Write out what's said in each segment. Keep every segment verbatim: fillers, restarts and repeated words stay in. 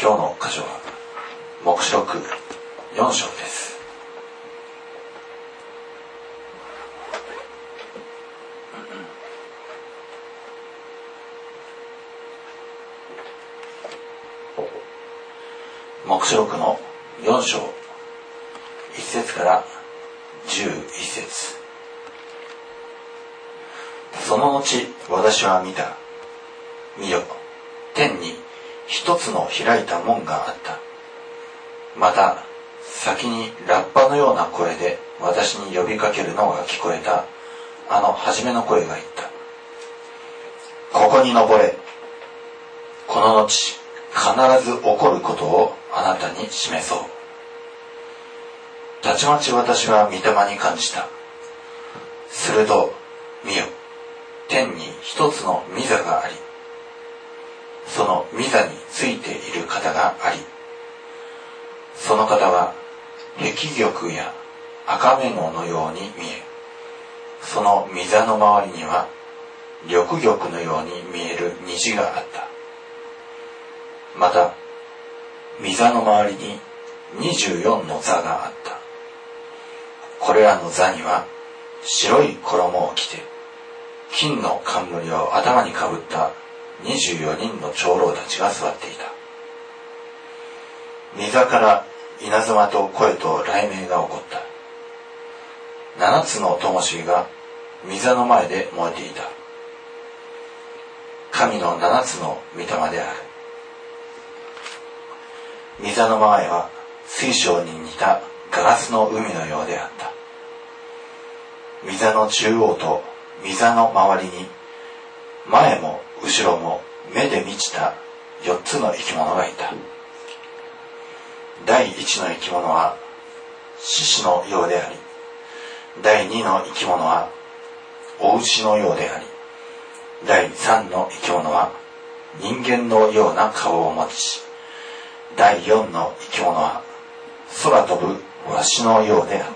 今日の箇所は黙示録よん章です。黙示録のよん章いち節からじゅういち節。その後私は見た。見よ、天に一つの開いた門があった。また先にラッパのような声で私に呼びかけるのが聞こえた。あの初めの声が言った。ここに登れ。この後必ず起こることをあなたに示そう。たちまち私は御霊に感じた。すると見よ、天に一つの御座があり、その御座についている方があり、その方は碧玉や赤目ののように見え、その御座の周りには緑玉のように見える虹があった。また御座の周りににじゅうよんの座があった。これらの座には白い衣を着て金の冠を頭にかぶったにじゅうよにんの長老たちが座っていた。御座から稲妻と声と雷鳴が起こった。七つの灯火が御座の前で燃えていた。神の七つの御霊である。御座の前は水晶に似たガラスの海のようであった。御座の中央と御座の周りに前も後ろも目で満ちた四つの生き物がいた。第一の生き物は獅子のようであり、第二の生き物はお牛のようであり、第三の生き物は人間のような顔を持ち、第四の生き物は空飛ぶワシのようであった。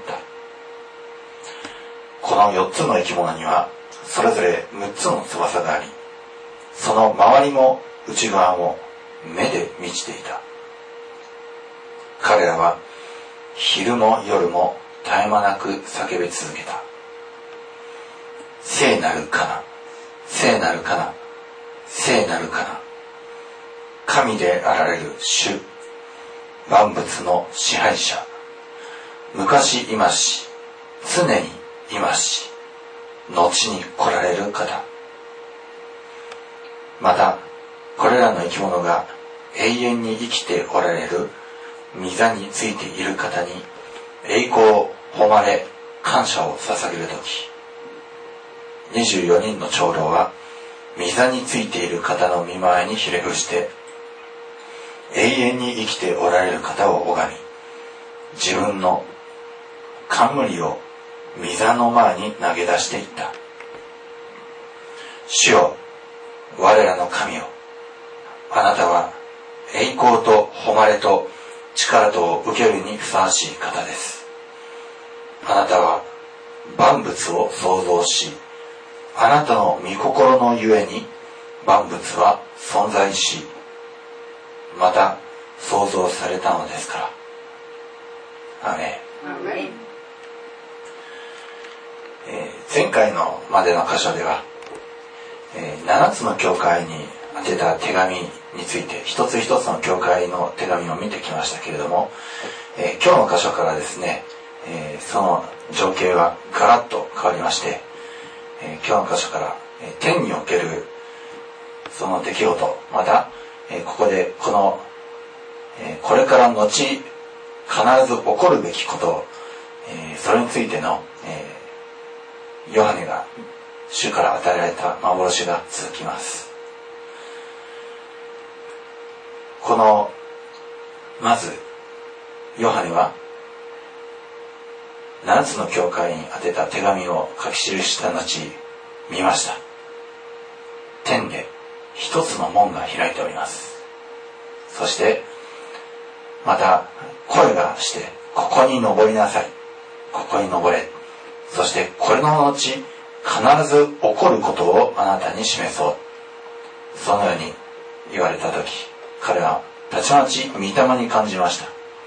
この四つの生き物にはそれぞれ六つの翼があり、その周りも内側も目で満ちていた。彼らは昼も夜も絶え間なく叫び続けた。聖なるかな、聖なるかな、聖なるかな。神であられる主、万物の支配者、昔今し、常に今し、後に来られる方。またこれらの生き物が永遠に生きておられる御座についている方に栄光、誉れ、感謝を捧げるとき、にじゅうよにんの長老は御座についている方の御前にひれ伏して永遠に生きておられる方を拝み、自分の冠を御座の前に投げ出していった。主よ、我らの神よ、あなたは栄光と誉れと力とを受けるにふさわしい方です。あなたは万物を創造し、あなたの御心のゆえに万物は存在し、また創造されたのですから。アーメン。アーメン。えー、前回のまでの箇所では、えー、ななつの教会に宛てた手紙について一つ一つの教会の手紙を見てきましたけれども、えー、今日の箇所からですね、えー、その情景はガラッと変わりまして、えー、今日の箇所から、えー、天におけるその出来事、また、えー、ここでこの、えー、これから後必ず起こるべきこと、えー、それについての、えー、ヨハネが主から与えられた幻が続きます。このまずヨハネはななつの教会に宛てた手紙を書き記した後見ました。天で一つの門が開いております。そしてまた声がして、ここに登りなさい、ここに登れ、そしてこれの後必ず起こることをあなたに示そう、そのように言われた時、彼はたちまち御霊に感じました。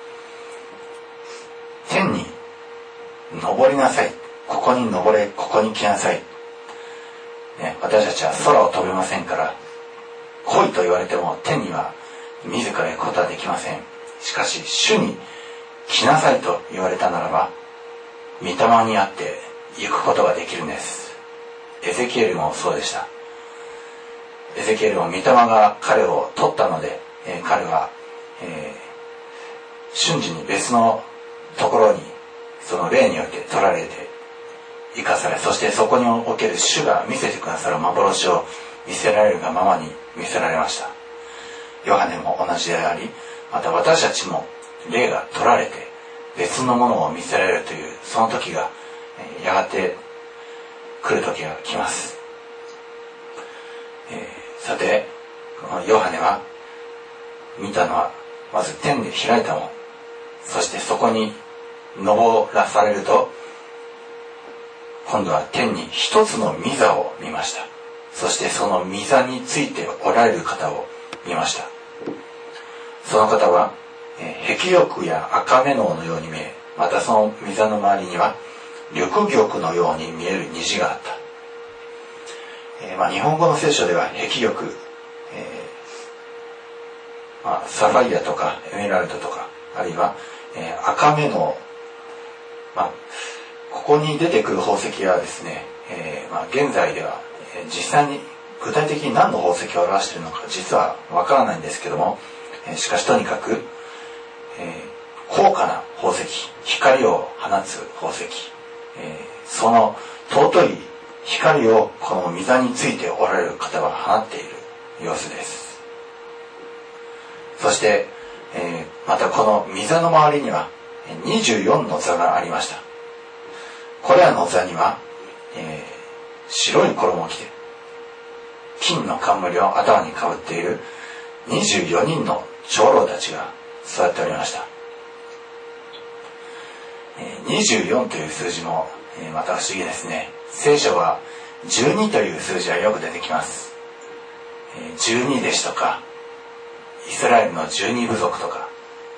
天に登りなさい、ここに登れ、ここに来なさい、ね、私たちは空を飛べませんから、来いと言われても天には自ら行くことはできません。しかし主に来なさいと言われたならば、御霊にあって行くことができるんです。エゼキエルもそうでした。エゼキエルも御霊が彼を取ったので、えー、彼は、えー、瞬時に別のところにその霊によって取られて生かされ、そしてそこにおける主が見せてくださる幻を見せられるがままに見せられました。ヨハネも同じであり、また私たちも霊が取られて別のものを見せられるというその時がやがて来る時が来ます。えー、さてこのヨハネは見たのはまず天で開いたもの、そしてそこに登らされると今度は天に一つの御座を見ました。そしてその御座についておられる方を見ました。その方は碧玉や赤瑪瑙のように見え、またその御座の周りには緑玉のように見える虹があった。えーまあ、日本語の聖書では碧玉、えーまあ、サファイアとかエメラルドとか、あるいは、えー、赤瑪瑙、まあ、ここに出てくる宝石はですね、えーまあ、現在では、えー、実際に具体的に何の宝石を表しているのか実はわからないんですけども、えー、しかしとにかく、えー、高価な宝石、光を放つ宝石、えー、その尊い光をこの御座についておられる方は放っている様子です。そして、えー、またこの御座の周りにはにじゅうよんの座がありました。これらの座には、えー、白い衣を着て金の冠を頭にかぶっているにじゅうよにんの長老たちが座っておりました。えー、にじゅうよんという数字も、えー、また不思議ですね。聖書はじゅうにという数字はよく出てきます。えー、じゅうに弟子とかイスラエルのじゅうに部族とか、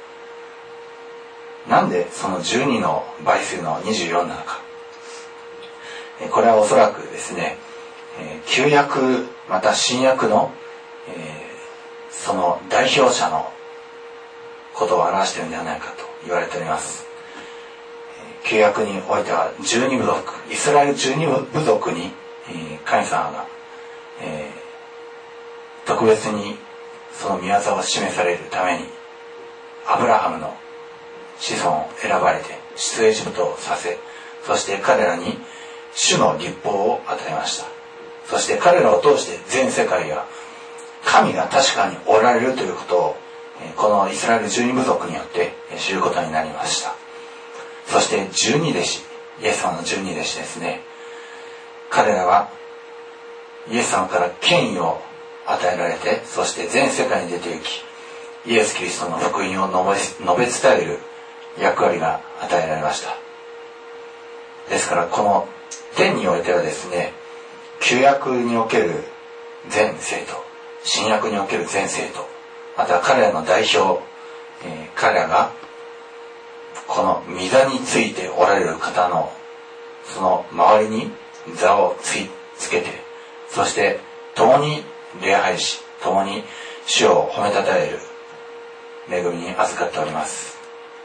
なんでそのじゅうにの倍数のにじゅうよんなのか。えー、これはおそらくですね、えー、旧約また新約の、えー、その代表者のことを表しているのではないかと言われております。旧約においてはじゅうに部族、イスラエルじゅうに部族に神様が、えー、特別にその御業を示されるためにアブラハムの子孫を選ばれて出エジプトをさせ、そして彼らに主の律法を与えました。そして彼らを通して全世界が神が確かにおられるということをこのイスラエルじゅうに部族によって知ることになりました。そしてじゅうに弟子、イエス様のじゅうに弟子ですね。彼らはイエス様から権威を与えられて、そして全世界に出て行き、イエス・キリストの福音を述べ伝える役割が与えられました。ですからこの天においてはですね、旧約における全生徒、新約における全生徒、また彼らの代表、えー、彼らがこの御座についておられる方のその周りに座をついつけて、そして共に礼拝し、共に主を褒めたたえる恵みに預かっております。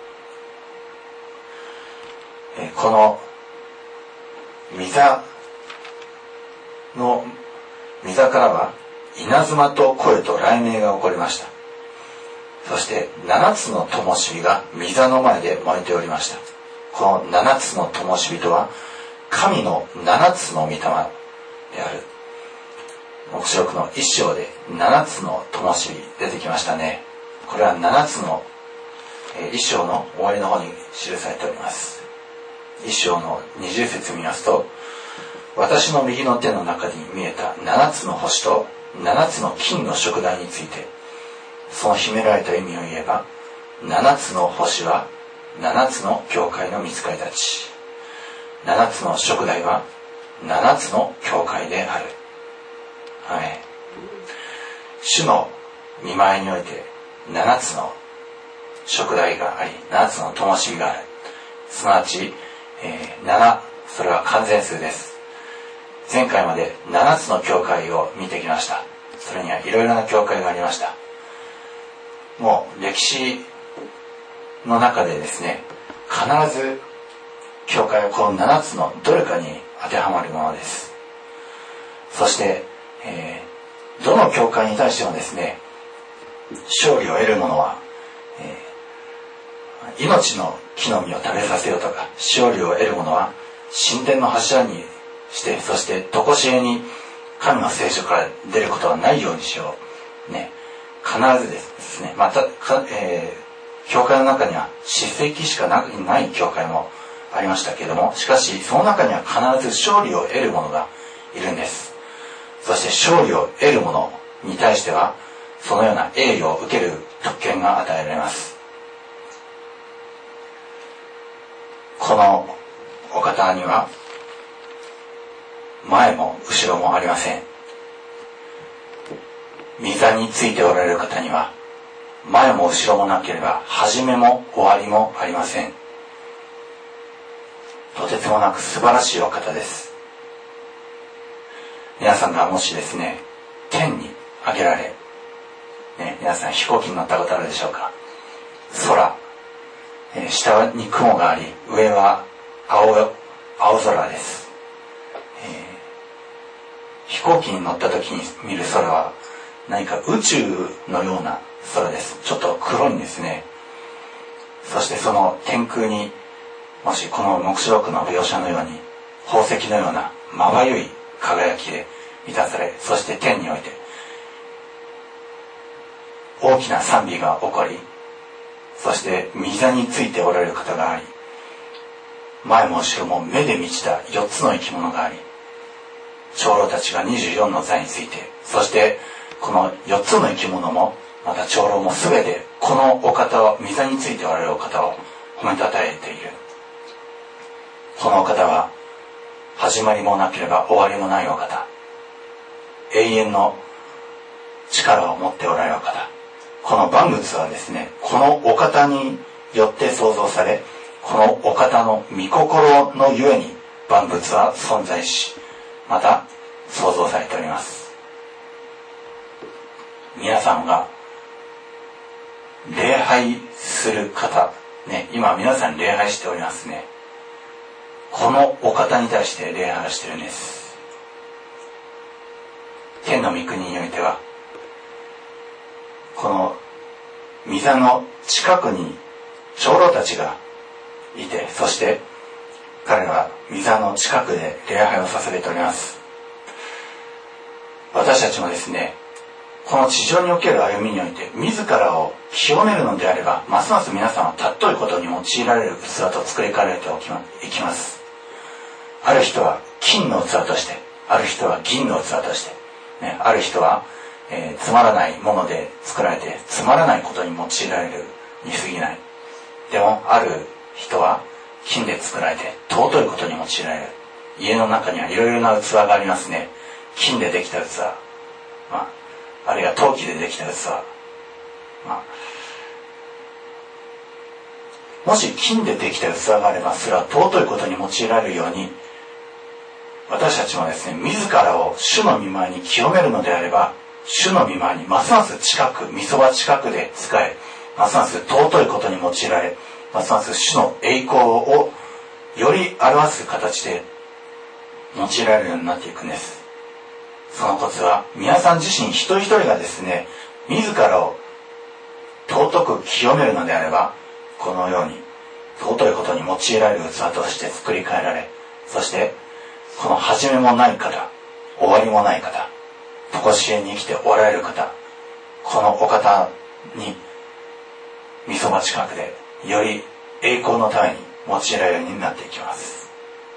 えこの御座の御座からは稲妻と声と雷鳴が起こりました。そして七つの灯火が御座の前で燃えておりました。この七つの灯火とは神の七つの御霊である。黙示録の一章で七つの灯火出てきましたね。これは七つの一章の終わりの方に記されております。一章の二十節見ますと、私の右の手の中に見えた七つの星と七つの金の燭台について、その秘められた意味を言えば、七つの星は七つの教会の御使いたち、七つの燭台は七つの教会である。はい。主の御前においてななつの燭台があり、ななつの灯火がある。すなわち、えー、なな、それは完全数です。前回までななつの教会を見てきました。それにはいろいろな教会がありました。もう歴史の中でですね、必ず教会はこのななつのどれかに当てはまるものです。そして、えー、どの教会に対してもですね、勝利を得る者は、えー、命の木の実を食べさせようとか、勝利を得る者は神殿の柱にして、そして常しえに神の聖書から出ることはないようにしよう。ね、必ずですね、また、えー、教会の中には叱責しかない教会もありましたけれども、しかしその中には必ず勝利を得る者がいるんです。そして勝利を得る者に対してはそのような栄誉を受ける特権が与えられます。このお方には前も後ろもありません。御座についておられる方には前も後ろもなければ始めも終わりもありません。とてつもなく素晴らしいお方です。皆さんがもしですね、天に上げられ、ね、皆さん飛行機に乗ったことあるでしょうか。空、えー、下に雲があり、上は 青, 青空です、えー。飛行機に乗った時に見る空は何か宇宙のような空です。ちょっと黒いんですね。そしてその天空にもしこの黙示録の描写のように宝石のようなまばゆい輝きで満たされ、そして天において大きな賛美が起こり、そして御座についておられる方があり、前も後ろも目で満ちたよっつの生き物があり、長老たちがにじゅうよんの座について、そしてこのよっつの生き物もまた長老もすべてこのお方を、御座についておられるお方を褒めたたえている。このお方は始まりもなければ終わりもないお方、永遠の力を持っておられるお方。この万物はですね、このお方によって創造され、このお方の御心のゆえに万物は存在し、また創造されております。皆さんが礼拝する方、ね、今皆さん礼拝しておりますね。このお方に対して礼拝をしているんです。天の御国においてはこの御座の近くに長老たちがいて、そして彼らは御座の近くで礼拝を捧げております。私たちもですね、この地上における歩みにおいて自らを清めるのであれば、ますます皆さんは尊いことに用いられる器と作り変えられていきます。ある人は金の器として、ある人は銀の器として、ね、ある人は、えー、つまらないもので作られてつまらないことに用いられるに過ぎない。でもある人は金で作られて尊いことに用いられる。家の中にはいろいろな器がありますね。金でできた器、まあ、あるいは陶器でできた器、まあ、もし金でできた器があればそれは尊いことに用いられるように、私たちもですね、自らを主の御前に清めるのであれば、主の御前にますます近く、御そば近くで仕え、ますます尊いことに用いられ、ますます主の栄光をより表す形で用いられるようになっていくんです。そのコツは皆さん自身一人一人がですね、自らを尊く清めるのであれば、このように尊いことに用いられる器として作り変えられ、そしてこの始めもない方、終わりもない方、常しえに生きておられる方、このお方に御そば近くでより栄光のために用いられるようになっていきます。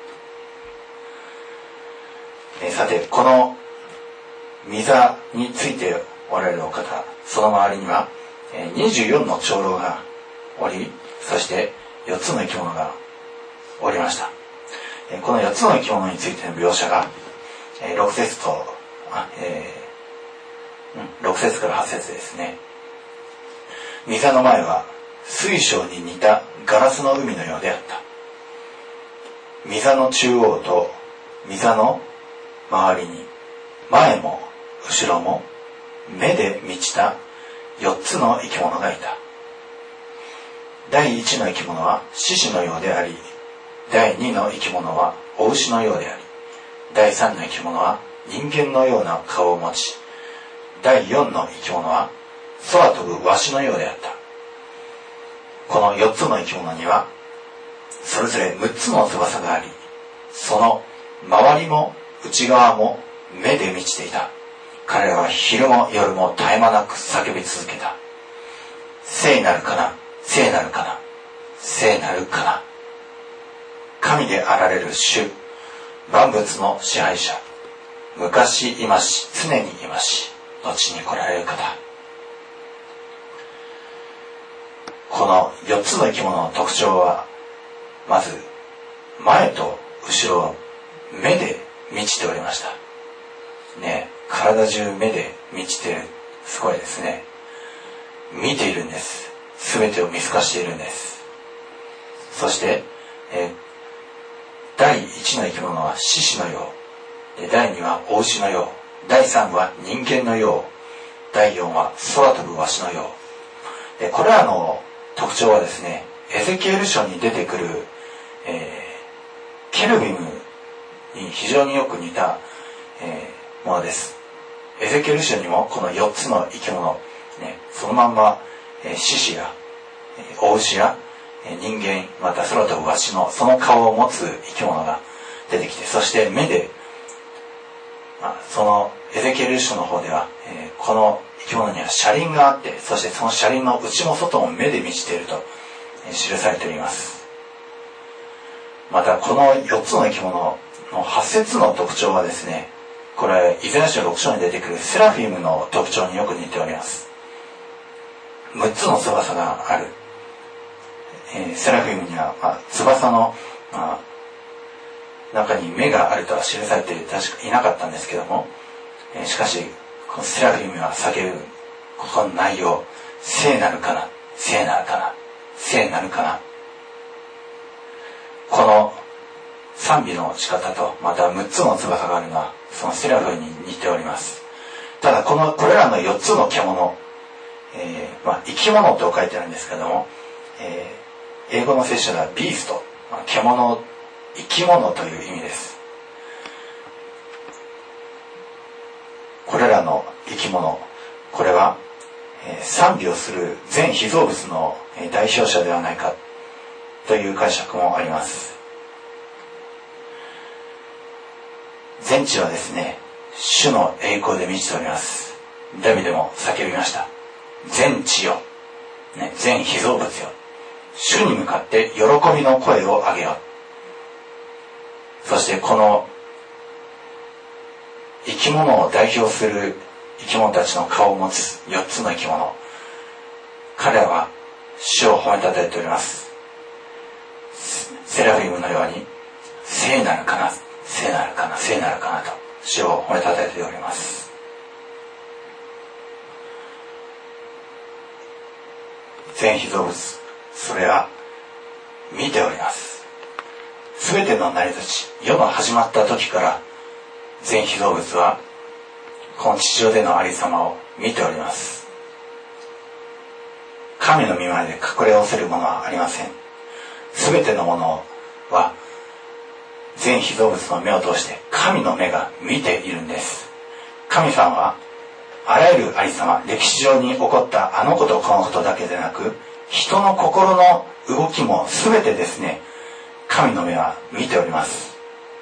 えさて、この御座についておられるお方、その周りにはにじゅうよんの長老がおり、そしてよっつの生き物がおりました。このよっつの生き物についての描写がろく節と、えー、ろく節からはち節ですね。 御座の前は水晶に似たガラスの海のようであった。御座の中央と御座の周りに前も後ろも目で満ちた四つの生き物がいた。第一の生き物は獅子のようであり、第二の生き物は雄牛のようであり、第三の生き物は人間のような顔を持ち、第四の生き物は空飛ぶワシのようであった。この四つの生き物にはそれぞれ六つの翼があり、その周りも内側も目で満ちていた。彼らは昼も夜も絶え間なく叫び続けた。聖なるかな、聖なるかな、聖なるかな。神であられる主、万物の支配者、昔今し常に今し後に来られる方。この四つの生き物の特徴は、まず前と後ろを目で満ちておりましたね。体中目で満ちている。すごいですね。見ているんです。すべてを見透かしているんです。そして、えー、第一の生き物は獅子のようで、第二は雄牛のよう、第三は人間のよう、第四は空飛ぶワシのようで、これらの特徴はですね、エゼキエル書に出てくる、えー、ケルビムに非常によく似た、えー、ものです。エゼキエル書にもこのよっつの生き物、ね、そのまんま、えー、獅子や、えー、雄牛や、えー、人間、また空飛ぶワシのその顔を持つ生き物が出てきて、そして目で、まあ、そのエゼキエル書の方では、えー、この生き物には車輪があって、そしてその車輪の内も外も目で満ちていると、えー、記されております。またこのよっつの生き物のはっ節の特徴はですね、これイザヤ書ろく章に出てくるセラフィムの特徴によく似ております。むっつの翼がある、えー、セラフィムには、まあ、翼の、まあ、中に目があるとは記されて確かいなかったんですけども、えー、しかしこのセラフィムは叫ぶこの内容、聖なるかな、聖なるかな、聖なるかな。この賛美の仕方と、またむっつの翼があるのはそのセラフィムに似ております。ただこのこれらのよっつの獣、えーまあ、生き物と書いてあるんですけども、えー、英語の聖書ではビースト、まあ、獣、生き物という意味です。これらの生き物、これは、えー、賛美をする全被造物の、えー、代表者ではないかという解釈もあります。全地はですね、主の栄光で満ちております。ダビデも叫びました。全地よ、ね、全被造物よ、主に向かって喜びの声を上げよ。そしてこの生き物を代表する生き物たちの顔を持つよっつの生き物、彼らは主を褒めたたえております。セラフィムのように聖なるかな、聖なるかな、聖なるかなと主を褒めたたえております。全被造物、それは見ております。すべての成り立ち、世の始まった時から全被造物はこの地上でのありさまを見ております。神の御前で隠れおせるものはありません。すべてのものは全被造物の目を通して神の目が見ているんです。神様はあらゆるありさま、歴史上に起こったあのことこのことだけでなく、人の心の動きも全てですね、神の目は見ております。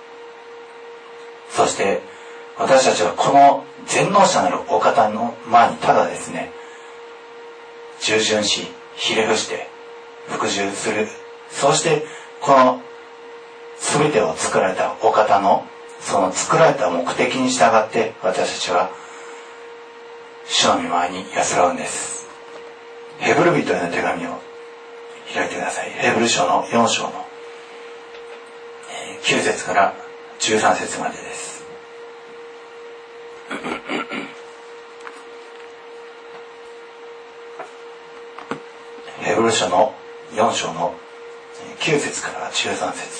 そして私たちはこの全能者なるお方の前にただですね、従順し、ひれ伏して服従する。そしてこの全てを作られたお方のその作られた目的に従って私たちは主の御前に安らうんです。ヘブル人への手紙を開いてください。ヘブル書のよん章のきゅう節からじゅうさん節までです。 ヘブル書のよん章のきゅう節からじゅうさん節。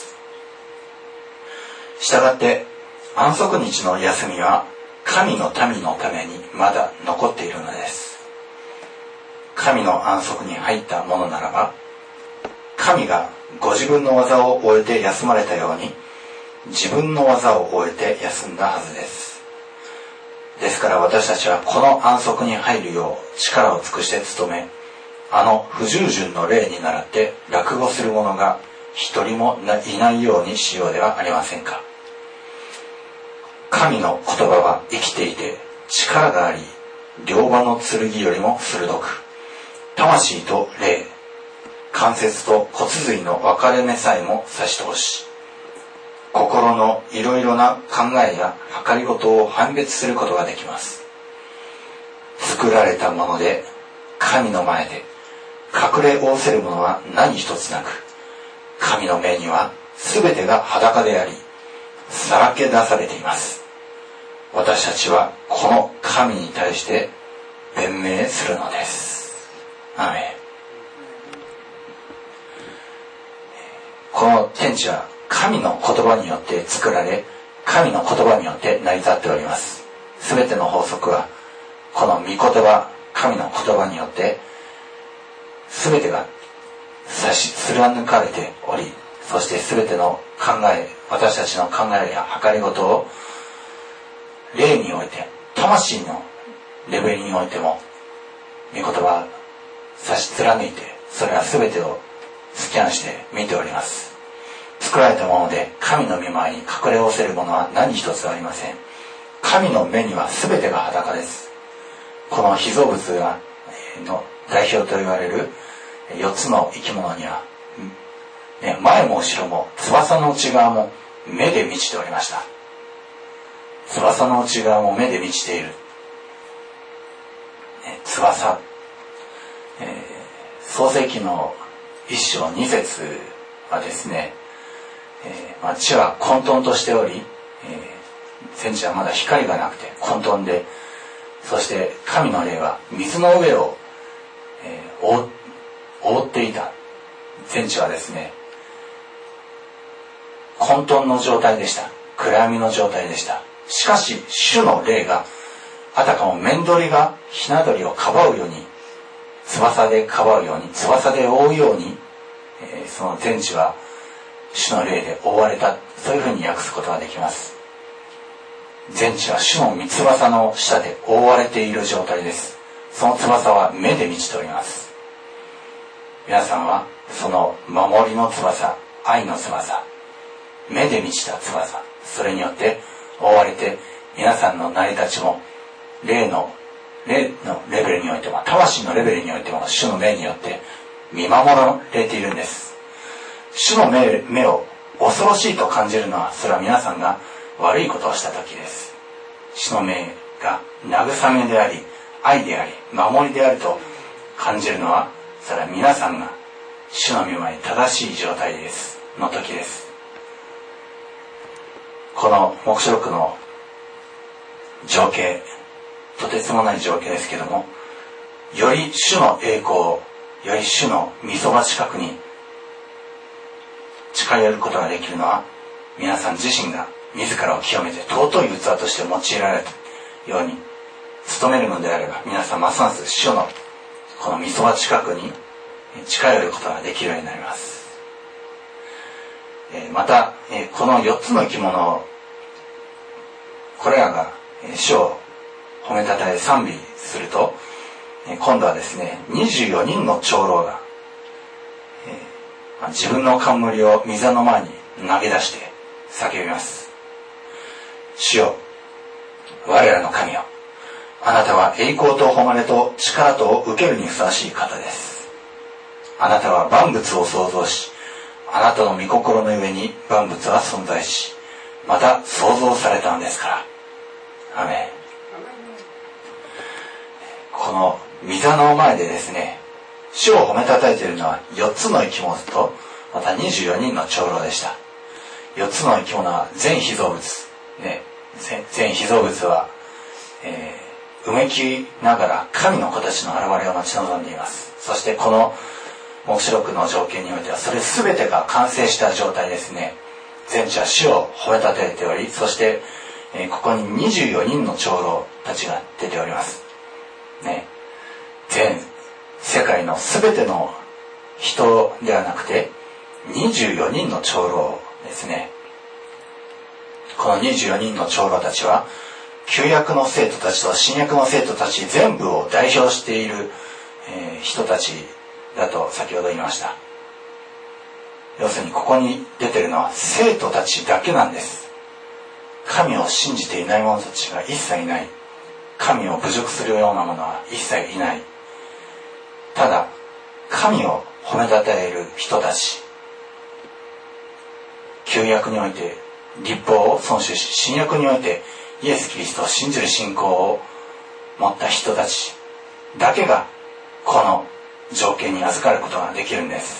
したがって安息日の休みは神の民のためにまだ残っているのです。神の安息に入ったものならば、神がご自分の技を終えて休まれたように、自分の技を終えて休んだはずです。ですから私たちはこの安息に入るよう力を尽くして努め、あの不従順の例に倣って落語する者が一人もいないようにしようではありませんか。神の言葉は生きていて力があり、両刃の剣よりも鋭く、魂と霊、関節と骨髄の分かれ目さえも差し通し、心のいろいろな考えや計りごとを判別することができます。作られたもので神の前で隠れ仰せるものは何一つなく、神の目には全てが裸であり、さらけ出されています。私たちはこの神に対して弁明するのです。アーメン。この天地は神の言葉によって作られ、神の言葉によって成り立っております。すべての法則はこの御言葉、神の言葉によってすべてが差し貫かれており、そしてすべての考え、私たちの考えや計りごとを霊において、魂のレベルにおいても御言葉差し貫いて、それはすべてをスキャンして見ております。作られたもので神の御前に隠れ仰せるものは何一つありません。神の目にはすべてが裸です。この被造物がの代表と言われるよっつの生き物には、ね、前も後ろも翼の内側も目で満ちておりました。翼の内側も目で満ちている、ね、翼、えー、創世記の一章二節はですね、えーまあ、地は混沌としており、えー、天地はまだ光がなくて混沌で、そして神の霊は水の上を、えー、覆, 覆っていた。天地はですね、混沌の状態でした。暗闇の状態でした。しかし主の霊があたかも面鳥がひな鳥をかばうように、翼でかばうように、翼で覆うように、えー、その天地は主の霊で覆われた。そういうふうに訳すことができます。全地は主の御翼の下で覆われている状態です。その翼は目で満ちております。皆さんはその守りの翼、愛の翼、目で満ちた翼、それによって覆われて、皆さんの成り立ちも霊の霊のレベルにおいても、魂のレベルにおいても主の目によって見守られているんです。主の 目, 目を恐ろしいと感じるのは、それは皆さんが悪いことをした時です。主の目が慰めであり、愛であり、守りであると感じるのは、それは皆さんが主の御前に正しい状態ですの時です。この黙示録の情景、とてつもない情景ですけども、より主の栄光を、より主の御そば近くに近寄ることができるのは、皆さん自身が自らを清めて尊い器として用いられたように努めるのであれば、皆さんますます主のこの御そば近くに近寄ることができるようになります。またこのよっつの生き物、これらが主を褒めたたえ賛美すると、今度はですね、にじゅうよにんの長老が自分の冠を御座の前に投げ出して叫びます。主よ、我らの神よ、あなたは栄光と誉れと力と受けるにふさわしい方です。あなたは万物を創造し、あなたの御心の上に万物は存在し、また創造されたのですから。アメン。この御座の前でですね、主を褒めたたえているのはよっつの生き物と、またにじゅうよにんの長老でした。よっつの生き物は全被造物、ね、全被造物は、えー、うめきながら神の形の現れを待ち望んでいます。そしてこの黙示録の条件においてはそれ全てが完成した状態ですね。全地は主を褒めたたえており、そして、えー、ここににじゅうよにんの長老たちが出ておりますね。全世界の全ての人ではなくてにじゅうよにんの長老ですね。このにじゅうよにんの長老たちは旧約の生徒たちと新約の生徒たち全部を代表している、えー、人たちだと先ほど言いました。要するにここに出ているのは生徒たちだけなんです。神を信じていない者たちが一切いない。神を侮辱するようなものは一切いない。ただ神を褒めたたえる人たち、旧約において律法を遵守し、新約においてイエス・キリストを信じる信仰を持った人たちだけがこの条件に預かることができるんです。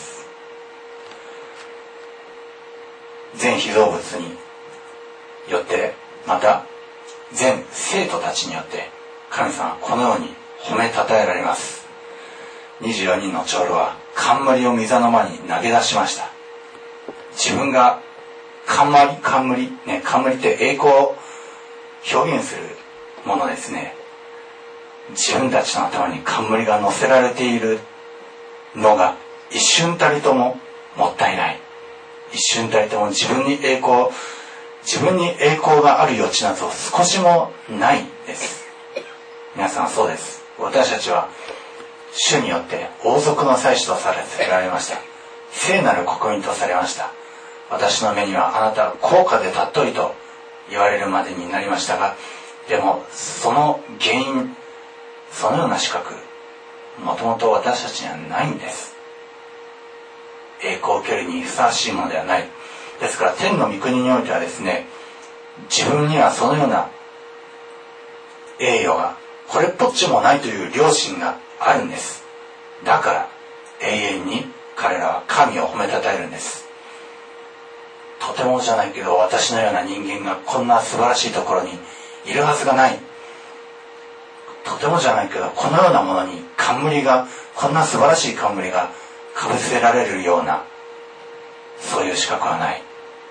全被造物によって、また全生徒たちによって神様はこのように褒めたたえられます。にじゅうよにんの長老は冠を御座の間に投げ出しました。自分が冠、冠、ね、冠って栄光を表現するものですね。自分たちの頭に冠が乗せられているのが一瞬たりとももったいない。一瞬たりとも自分に栄光、自分に栄光がある余地など少しもないです。皆さんそうです。私たちは主によって王族の祭司とさせられました。聖なる国民とされました。私の目にはあなたは高価で尊いと言われるまでになりましたが、でもその原因、そのような資格、もともと私たちにはないんです。栄光を受けるにふさわしいものではない。ですから天の御国においてはですね、自分にはそのような栄誉がこれっぽっちもないという良心があるんです。だから永遠に彼らは神を褒めたたえるんです。とてもじゃないけど私のような人間がこんな素晴らしいところにいるはずがない。とてもじゃないけどこのようなものに冠が、こんな素晴らしい冠がかぶせられるようなそういう資格はない。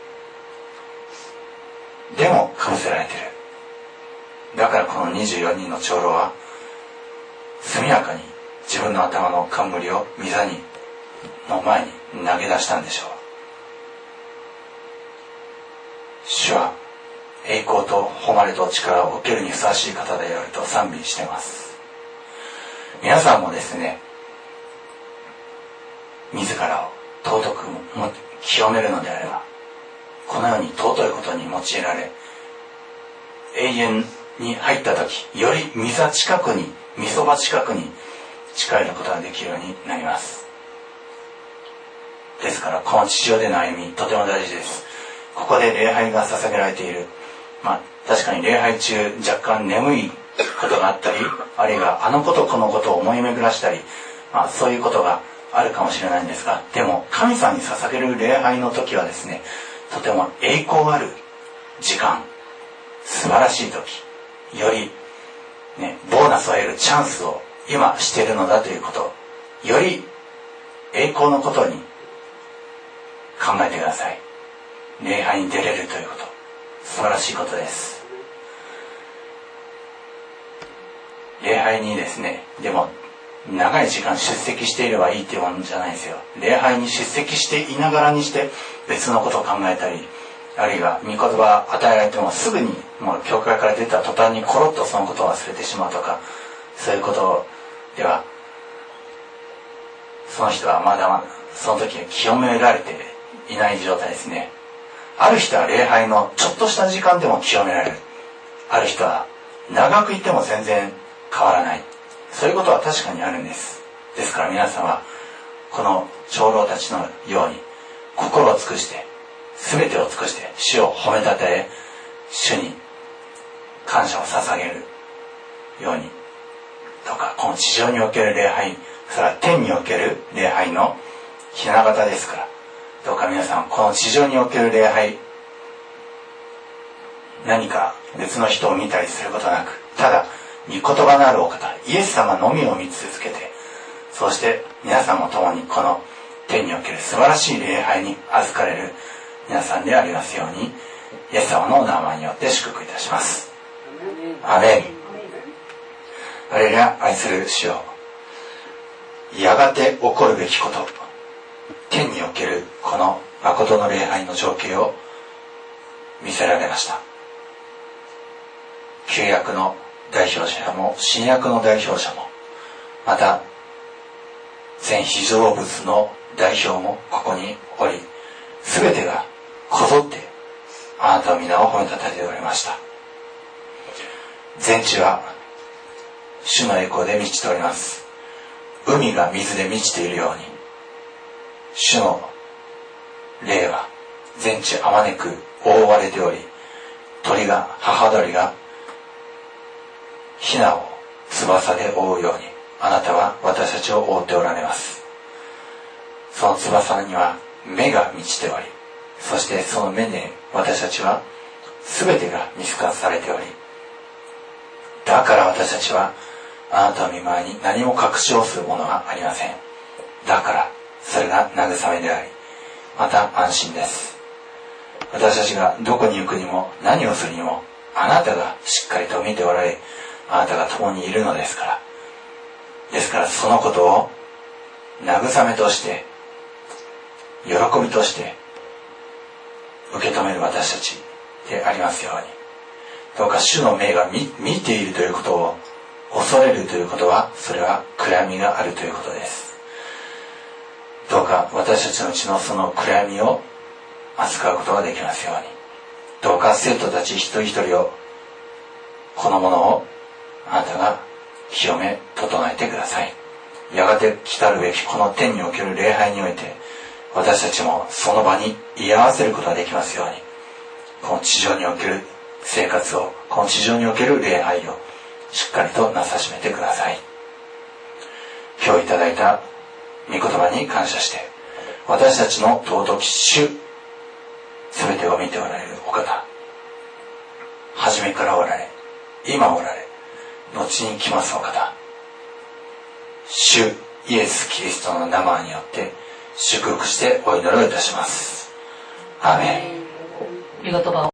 でもかぶせられている。だからこのにじゅうよにんの長老は速やかに自分の頭の冠を御座にの前に投げ出したんでしょう。主は栄光と誉れと力を受けるにふさわしい方であると賛美しています。皆さんもですね、自らを尊くも清めるのであれば、このように尊いことに用いられ、永遠に入った時、より御座近くに、御そば近くに近寄ることができるようになります。ですからこの地上での歩み、とても大事です。ここで礼拝が捧げられている、まあ確かに礼拝中若干眠いことがあったり、あるいはあのことこのことを思い巡らしたり、まあそういうことがあるかもしれないんですが、でも神様に捧げる礼拝の時はですね、とても栄光ある時間、素晴らしい時、よりね、ボーナスを得るチャンスを今しているのだということ、より栄光のことに考えてください。礼拝に出れるということ、素晴らしいことです。礼拝にですね、でも長い時間出席していればいいっていうものじゃないですよ。礼拝に出席していながらにして別のことを考えたり、あるいは御言葉与えられてもすぐにもう教会から出た途端にコロッとそのことを忘れてしまうとか、そういうことではその人はまだまだその時は清められていない状態ですね。ある人は礼拝のちょっとした時間でも清められる。ある人は長くいても全然変わらない。そういうことは確かにあるんです。ですから皆さんはこの長老たちのように心を尽くして全てを尽くして主を褒めたたえ、主に感謝を捧げるように、どうかこの地上における礼拝、それは天における礼拝のひな形ですから、どうか皆さんこの地上における礼拝、何か別の人を見たりすることなく、ただ御言葉のあるお方イエス様のみを見続けて、 そうして皆さんも共にこの天における素晴らしい礼拝に預かれる皆さんでありますように、イエス様のお名前によって祝福いたします。アメン。我らが愛する主よ、やがて起こるべきこと、天におけるこの誠の礼拝の情景を見せられました。旧約の代表者も新約の代表者も、また全被造物の代表もここにおり、すべてがこぞってあなたの皆を褒めたたえておりました。全地は主の栄光で満ちております。海が水で満ちているように、主の霊は全地あまねく覆われており、鳥が母鳥がヒナを翼で覆うように、あなたは私たちを覆っておられます。その翼には目が満ちており、そしてその目で私たちは全てが見透かされており、だから私たちはあなたの御前に何も隠しをするものはありません。だからそれが慰めであり、また安心です。私たちがどこに行くにも何をするにも、あなたがしっかりと見ておられ、あなたが共にいるのですから。ですからそのことを慰めとして、喜びとして受け止める私たちでありますように。どうか主の目が 見, 見ているということを恐れるということは、それは暗闇があるということです。どうか私たちのうちのその暗闇を扱うことができますように。どうか生徒たち一人一人を、このものをあなたが清め整えてください。やがて来たるべきこの天における礼拝において、私たちもその場に居合わせることができますように、この地上における生活を、この地上における礼拝をしっかりとなさしめてください。今日いただいた御言葉に感謝して、私たちの尊き主、すべてを見ておられるお方、初めからおられ、今おられ、後に来ますお方、主イエス・キリストの名前によって祝福してお祈りをいたします。アーメン。御言葉を